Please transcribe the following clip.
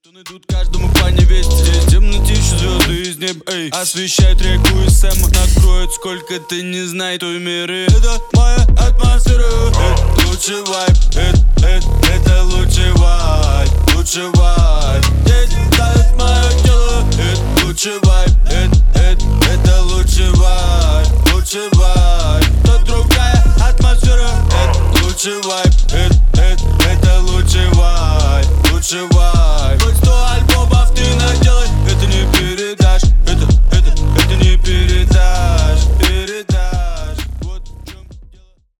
Идут каждому по невесте. В темноте ищут звезды из неба, эй. Освещает реку из Сэма. Накроет, сколько ты не знай той меры. Это моя атмосфера.